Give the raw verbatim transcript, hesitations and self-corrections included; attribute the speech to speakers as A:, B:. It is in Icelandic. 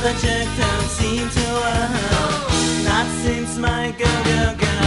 A: other chick don't seem to work. Not since my girl, girl, girl